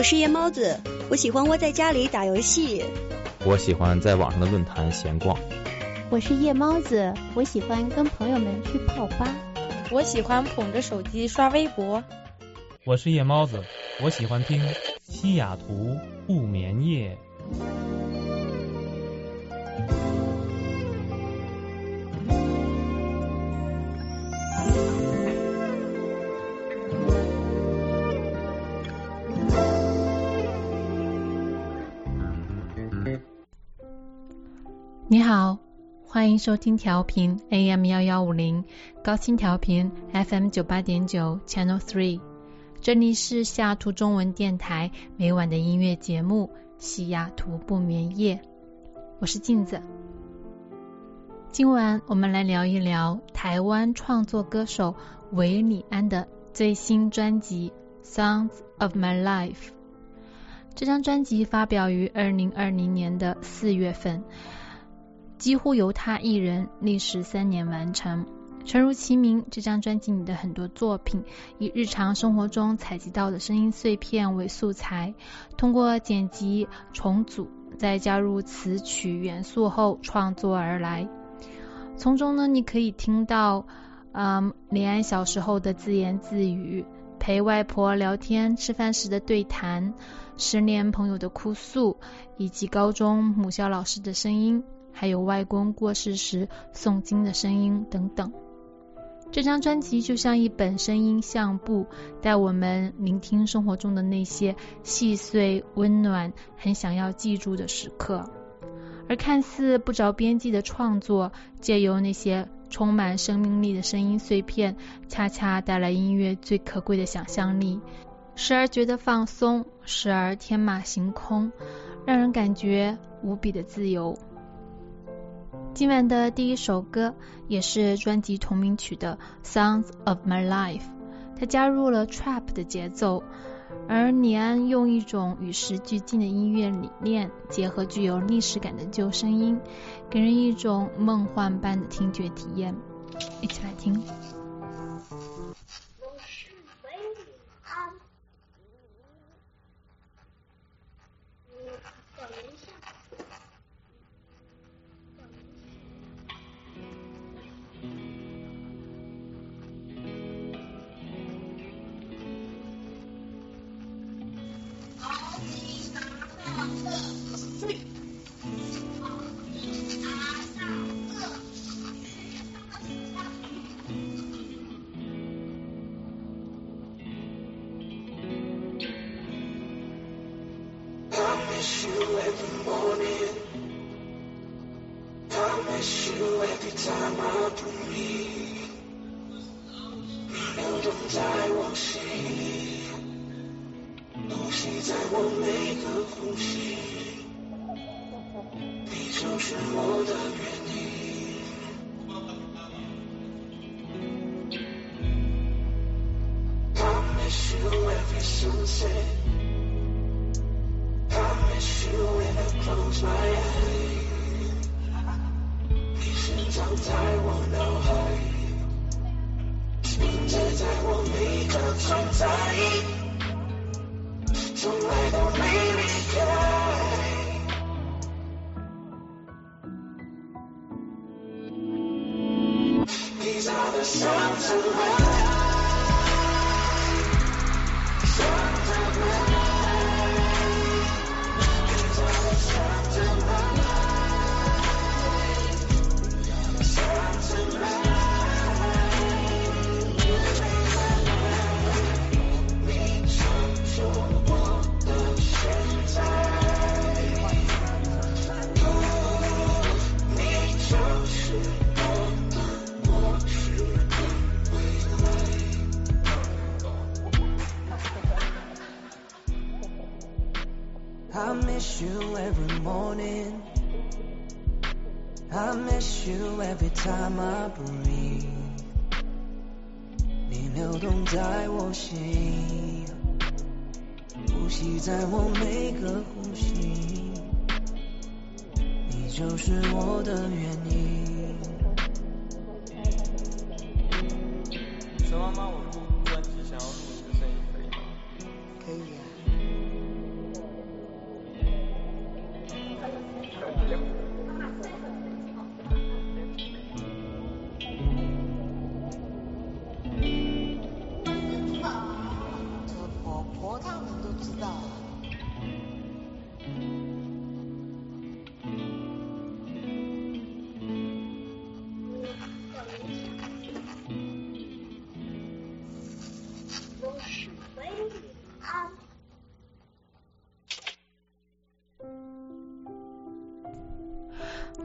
我是夜猫子，我喜欢窝在家里打游戏。 我喜欢在网上的论坛闲逛。 我是夜猫子，我喜欢跟朋友们去泡吧。 我喜欢捧着手机刷微博。 我是夜猫子，我喜欢听西雅图不眠夜。 你好，欢迎收听调频 AM1150 高清调频 FM98.9 Channel 3， 这里是西雅图中文电台每晚的音乐节目西雅图不眠夜，我是镜子。今晚我们来聊一聊台湾创作歌手韦礼安的最新专辑 Songs of My Life。 这张专辑发表于2020年的4月份，几乎由他一人历时3年完成。诚如其名，这张专辑里的很多作品以日常生活中采集到的声音碎片为素材，通过剪辑重组，再加入词曲元素后创作而来。从中呢，你可以听到李安小时候的自言自语，陪外婆聊天吃饭时的对谈，失恋朋友的哭诉，以及高中母校老师的声音，还有外公过世时诵经的声音等等。这张专辑就像一本声音相簿，带我们聆听生活中的那些细碎温暖，很想要记住的时刻。而看似不着边际的创作，借由那些充满生命力的声音碎片，恰恰带来音乐最可贵的想象力，时而觉得放松，时而天马行空，让人感觉无比的自由。今晚的第一首歌也是专辑同名曲的 Songs of My Life， 它加入了 Trap 的节奏，而李安用一种与时俱进的音乐理念，结合具有历史感的旧声音，给人一种梦幻般的听觉体验。一起来听。 I miss you every morning, I miss you every time I breathe. 你流动在我心，呼吸在我每个呼吸，你就是我的原因。 说妈妈，我录专辑想要录一个声音可以吗？ 可以啊。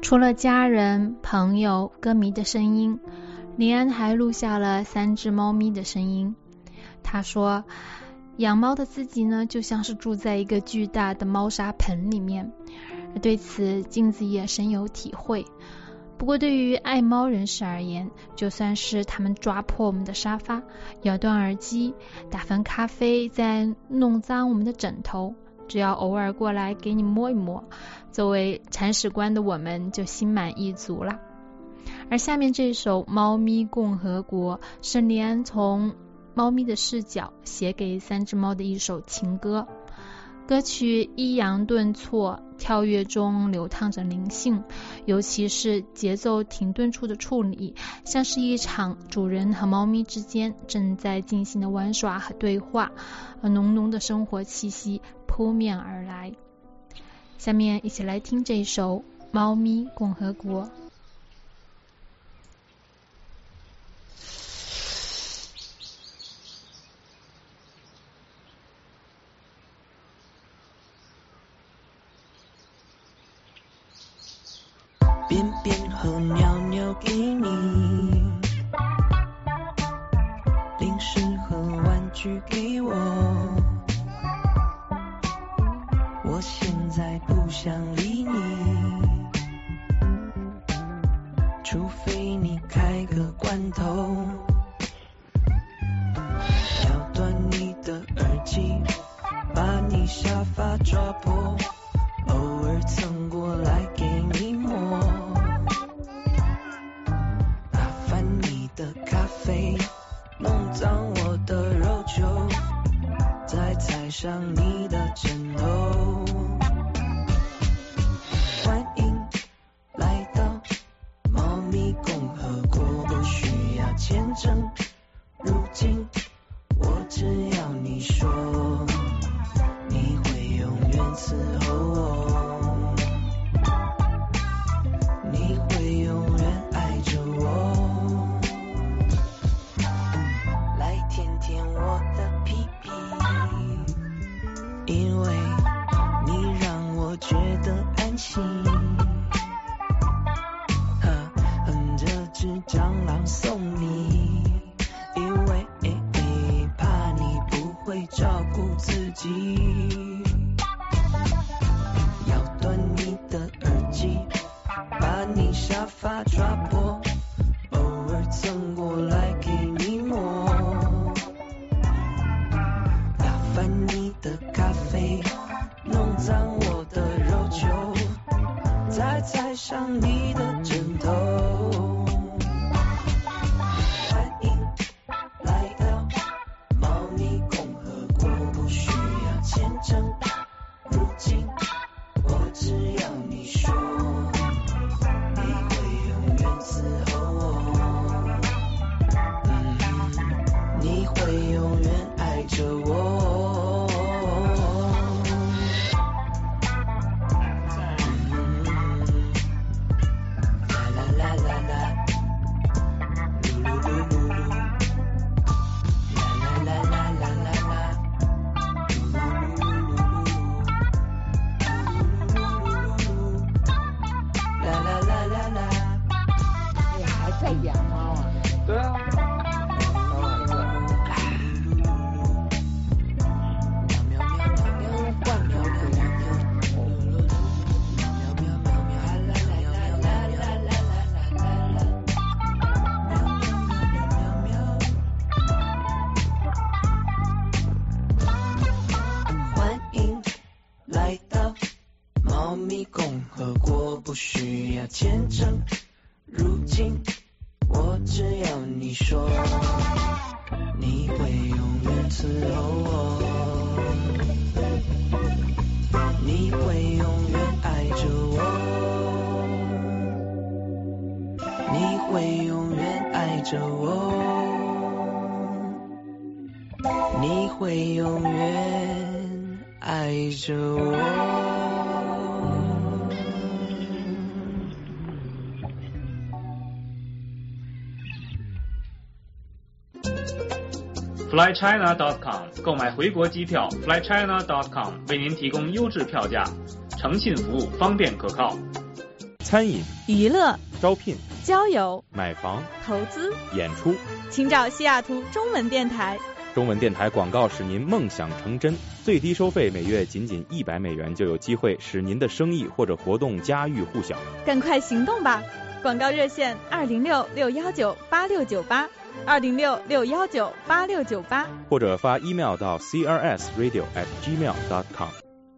除了家人、朋友、歌迷的声音，林安还录下了3只猫咪的声音。他说，养猫的自己呢，就像是住在一个巨大的猫砂盆里面，对此镜子也深有体会。不过对于爱猫人士而言，就算是他们抓破我们的沙发，咬断耳机，打翻咖啡，再弄脏我们的枕头，只要偶尔过来给你摸一摸，作为铲屎官的我们就心满意足了。而下面这首《猫咪共和国》是林安从猫咪的视角写给3只猫的一首情歌。歌曲抑扬顿挫，跳跃中流淌着灵性，尤其是节奏停顿处的处理，像是一场主人和猫咪之间正在进行的玩耍和对话，而浓浓的生活气息扑面而来。下面一起来听这首《猫咪共和国》。 便便和尿尿给你，零食和玩具给我，我现在不想理你，除非你开个罐头，咬断你的耳机，把你沙发抓破，偶尔蹭过来给你摸，打翻你的咖啡，弄脏我的肉球，再踩上你的枕头。欢迎来到猫咪共和国，不需要签证入境，我只要你说你会永远伺候我，你会永远爱着我，来舔舔我的屁屁，因为你让我觉得安心，哼着只蟑螂送你，因为怕你不会照顾自己，咬断你的耳机，把你沙发抓破，偶尔蹭过来给你摸，打翻你的咖啡，弄脏我的肉球，再踩上你的枕头。欢迎来到猫咪共和国，不需要签证入境，我只要你说你会永远伺候我，你会永远爱着我，啦啦啦啦啦，噜噜噜噜噜，啦啦啦啦啦啦啦，噜噜噜噜噜噜，啦啦啦啦啦。 你还在养猫啊？ 对啊。 欢迎来到猫咪共和国，不需要签证入境，我只要你说你会永远伺候我，你会永远爱着我，你会永远爱着我，你会永远爱着我。 FlyChina.com 购买回国机票 ，FlyChina.com 为您提供优质票价，诚信服务，方便可靠。 餐饮、 娱乐、 招聘、 交友、 买房、 投资、 演出， 请找西雅图中文电台。 中文电台广告使您梦想成真，最低收费每月仅$100就有机会使您的生意或者活动家喻户晓。 赶快行动吧！广告热线206-619-8698，206-619-8698， 或者发 email 到 crsradio@gmail.com。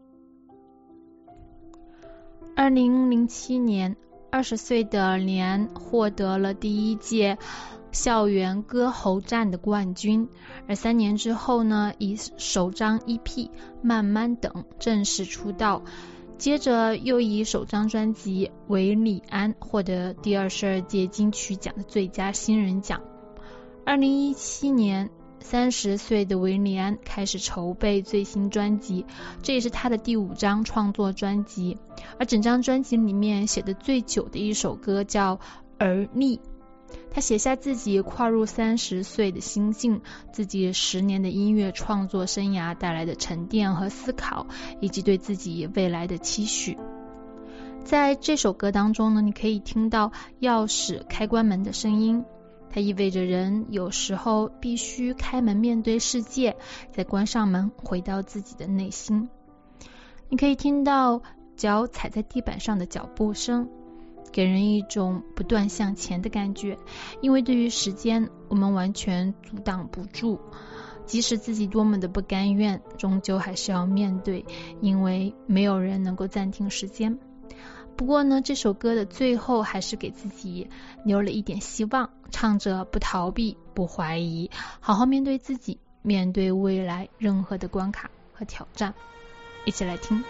2007年20岁的李安获得了第一届校园歌喉战的冠军，而3年之后呢，以首张 EP《慢慢等》正式出道，接着又以首张专辑《韦礼安》获得第22届金曲奖的最佳新人奖。2017年30岁的韦礼安开始筹备最新专辑，这也是他的第5张创作专辑，而整张专辑里面写的最久的一首歌叫《而立》。他写下自己跨入30岁的心境，自己10年的音乐创作生涯带来的沉淀和思考，以及对自己未来的期许。在这首歌当中呢，你可以听到钥匙开关门的声音，它意味着人有时候必须开门面对世界，再关上门回到自己的内心。你可以听到脚踩在地板上的脚步声，给人一种不断向前的感觉，因为对于时间我们完全阻挡不住，即使自己多么的不甘愿，终究还是要面对，因为没有人能够暂停时间。不过呢，这首歌的最后还是给自己留了一点希望，唱着不逃避不怀疑，好好面对自己，面对未来任何的关卡和挑战。一起来听。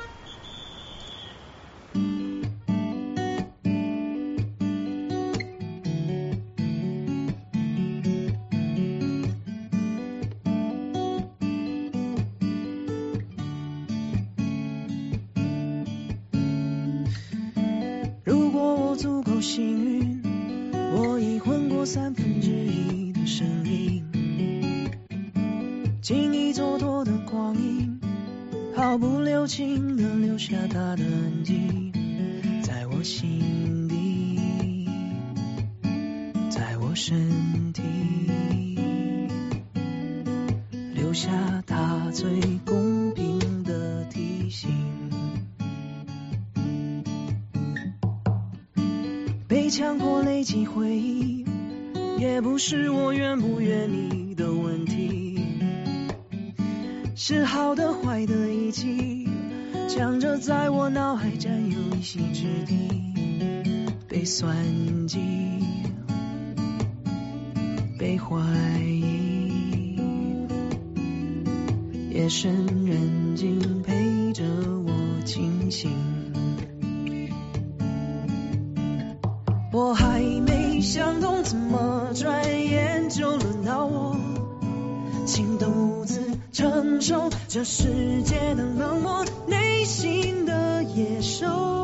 如果我足够幸运，我已混过1/3的生命，经历蹉跎的光阴，毫不留情地留下它的痕迹，在我心底，在我身体，留下它最公平的提醒。被强迫累积回忆，也不是我愿不愿意的问题，是好的坏的一起，强着在我脑海占有一席之地，被算计，被怀疑，夜深人静陪着我清醒。我还没想通怎么转眼就轮到我，请独自承受这世界的冷漠，内心的野兽。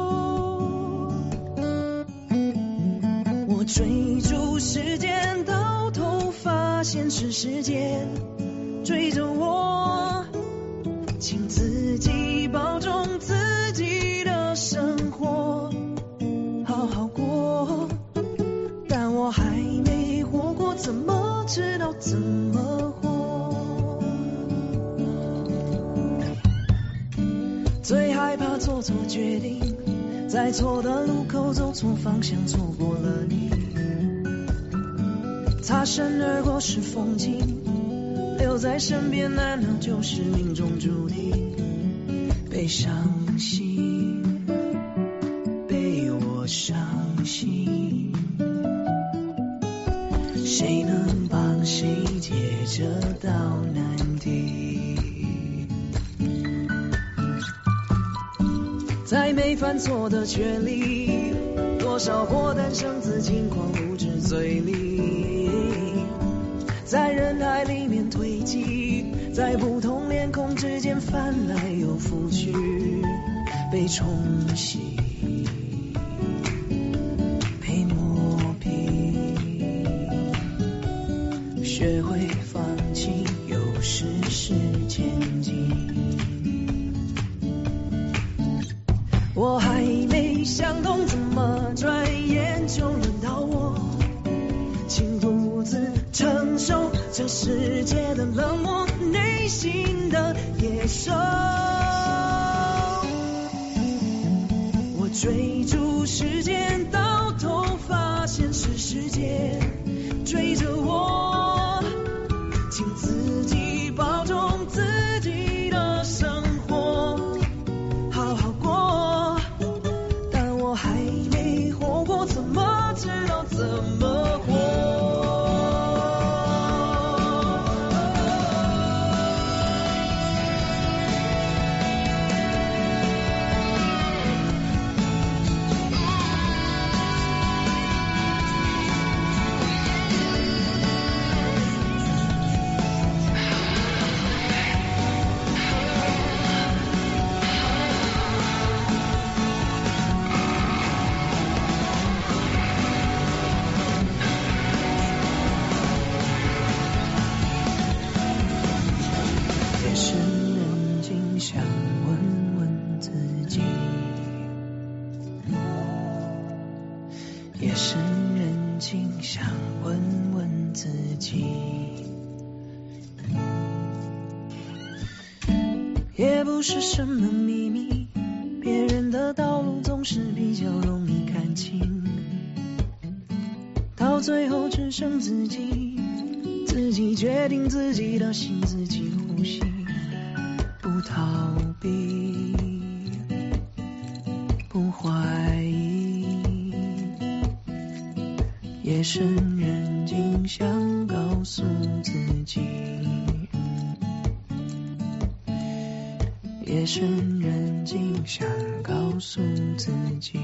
我追逐时间，到头发现是时间追着我，请自己保重自己的生活，好好过。但我还没活过，怎么知道怎么活？最害怕做错决定，在错的路口走错方向，错过了你。擦身而过是风景，留在身边难道就是命中注定？被伤心，被我伤心，谁能帮谁解这道难题？在没犯错的权利，多少过单生子轻狂无知嘴里，在人海里面堆积，在不同脸孔之间翻来又覆去，被冲洗，被磨平，学会放弃，有时是前进。我还没想懂怎么界的冷漠，内心的野兽。我追逐时间，到头发现是时间追着我，请自己保重自己的生活，好好过。但我还没活过，怎么知道怎么活？夜深人静想问问自己，也不是什么秘密，别人的道路总是比较容易看清，到最后只剩自己，自己决定自己的心，自己呼吸，不逃避，不怀疑。夜深人静想告诉自己，夜深人静想告诉自己。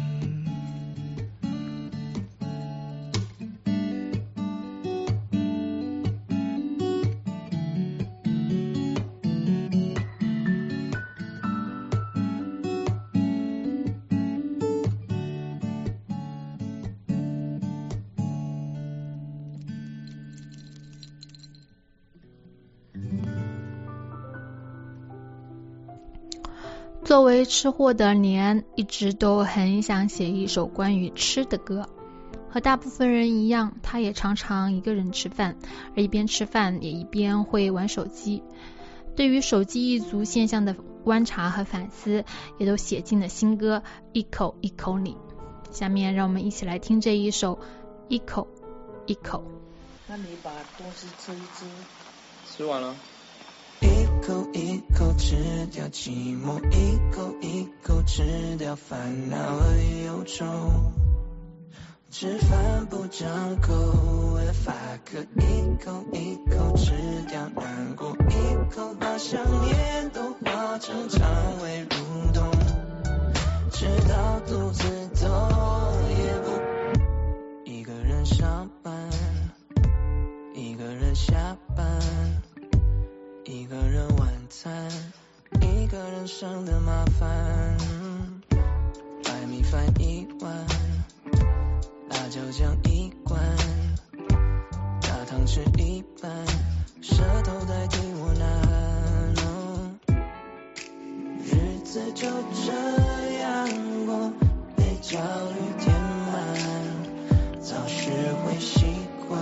作为吃货的年，一直都很想写一首关于吃的歌。和大部分人一样，他也常常一个人吃饭，而一边吃饭也一边会玩手机。对于手机一族现象的观察和反思，也都写进了新歌《一口一口你》。下面让我们一起来听这一首《一口一口》。 那你把东西吃一吃。 吃完了。 一口一口吃掉寂寞，一口一口吃掉烦恼和忧愁。吃饭不张口，if I could，一口一口吃掉难过，一口把想念都化成肠胃蠕动，直到肚子痛也不。一个人上班，一个人下班，一个人晚餐，一个人省的麻烦，白米饭一碗，辣椒酱一罐，大汤吃一半，舌头代替我拿，日子就这样过，被焦虑填满，早学会习惯。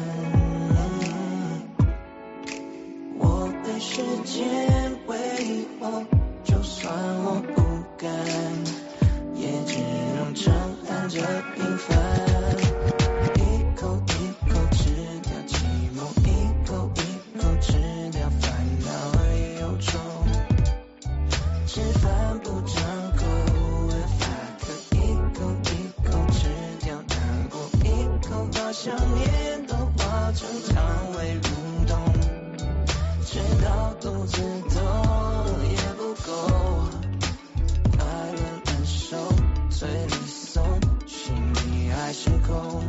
时间挥霍，就算我不甘，也只能承担着平凡。一口一口吃掉寂寞，一口一口吃掉烦恼和忧愁。吃饭不张口，if I could，一口一口吃掉难过，一口把想念都化成肠胃蠕动。直到肚子痛也不够，爱人很瘦，嘴里松，心里还是空。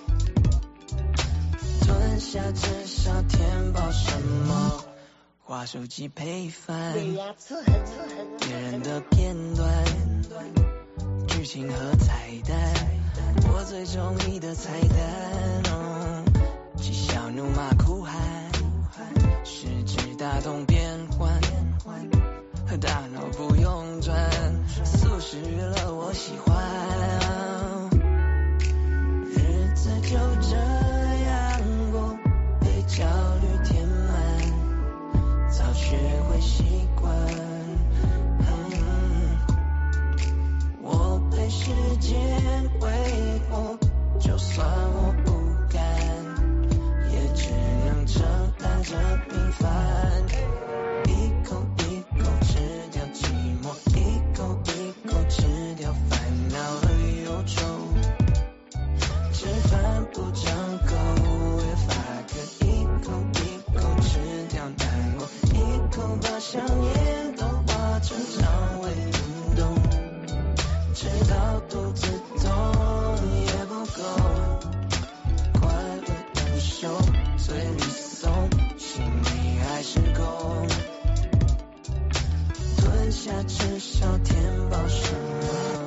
吞下至少填饱什么？滑手机配饭，别人的片段，剧情和彩蛋，我最中意的彩蛋，嬉笑怒骂哭喊。食指打动变换，大脑不用转，速食娱乐我喜欢。日子就这样过，被焦虑填想念都化成肠胃蠕动，直到肚子痛也不够，快乐的手嘴里松，心里还是空，吞下至少填饱什么。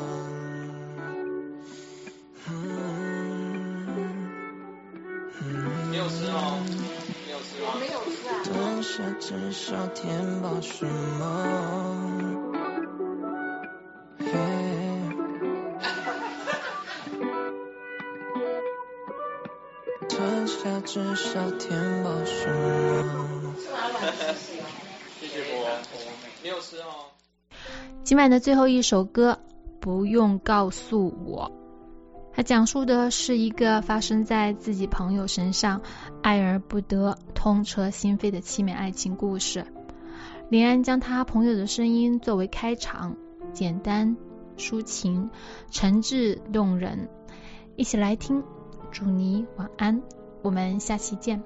没有吃哦，没有吃哦，没有吃啊。 吞下至少填饱什么？吞下至少填饱什么？ 谢谢我没有吃哦。 今晚的最后一首歌，不用告诉我。它讲述的是一个发生在自己朋友身上爱而不得痛彻心扉的凄美爱情故事。林安将他朋友的声音作为开场，简单抒情，诚挚动人。一起来听，祝你晚安，我们下期见。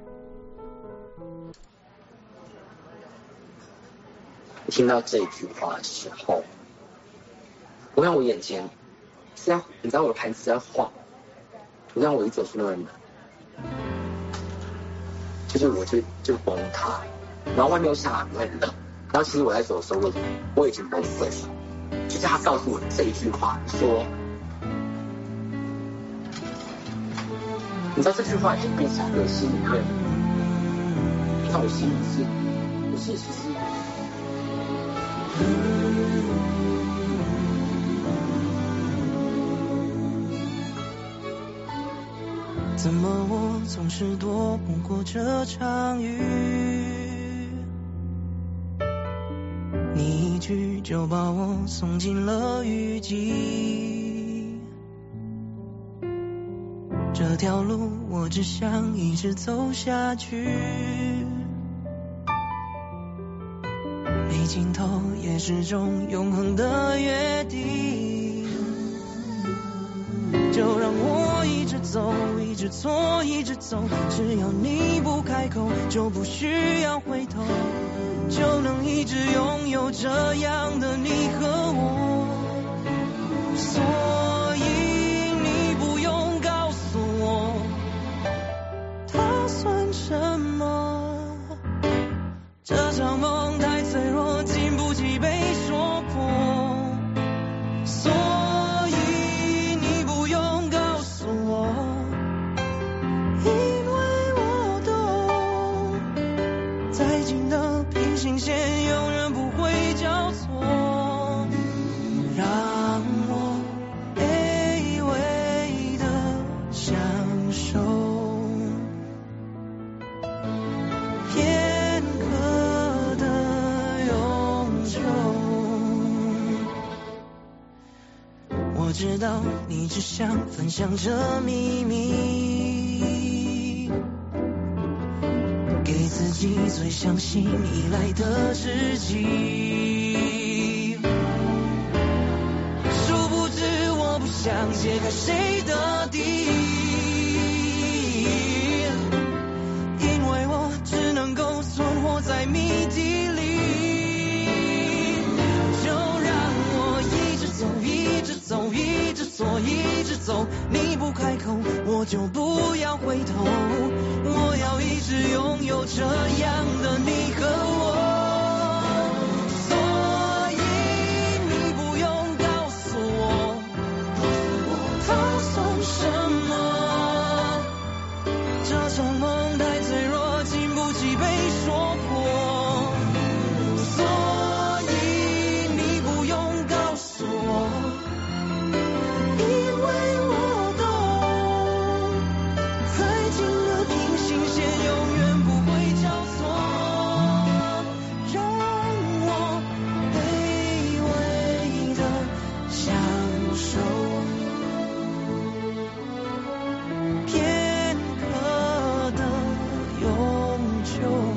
听到这句话的时候，我看我眼前你知道我的盘子在晃，我让我一走出那个门，就是我就崩塌，然后外面又下雨很冷，然后其实我在走的时候我已经崩溃了，就是他告诉我这一句话，说，你知道这句话已经变成我心里面，在我心里是其实。 怎么我总是躲不过这场雨？你一句就把我送进了雨季。这条路我只想一直走下去，没尽头也是种永恒的约定。就让我一直走，一直错，一直走，只要你不开口，就不需要回头，就能一直拥有这样的你和我。所以你不用告诉我，它算什么？这场梦太脆弱，经不起被说破。所以你不用告诉我，因为我懂，再近的平行线永远不会交错。让我卑微的享受片刻的永久。我知道你只想分享这秘密，给自己最相信依赖的自己。殊不知我不想揭开谁的底，因为我只能够存活在谜底里。就让我一直走，一直走，一直错，一直走，你不开口我就不要回头，我要一直拥有这样的你和我。所以你不用告诉我，它算什么？这场梦太脆弱，经不起被说破。所以你不用告诉我，因为我懂，再近的平行线永远不会交错。让我卑微的享受片刻的永久。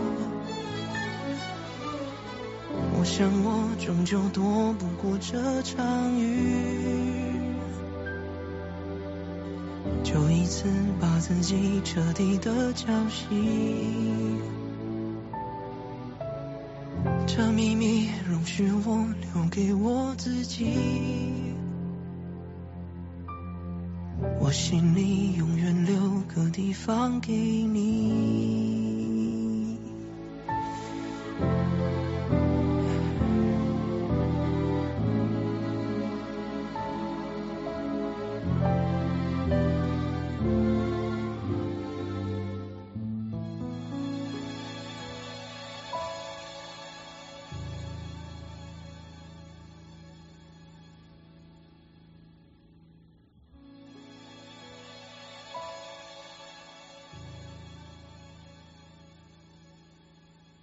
我想我终究躲不过这场雨，就一次把自己彻底的浇熄。 这秘密容许我留给我自己，我心里永远留个地方给你。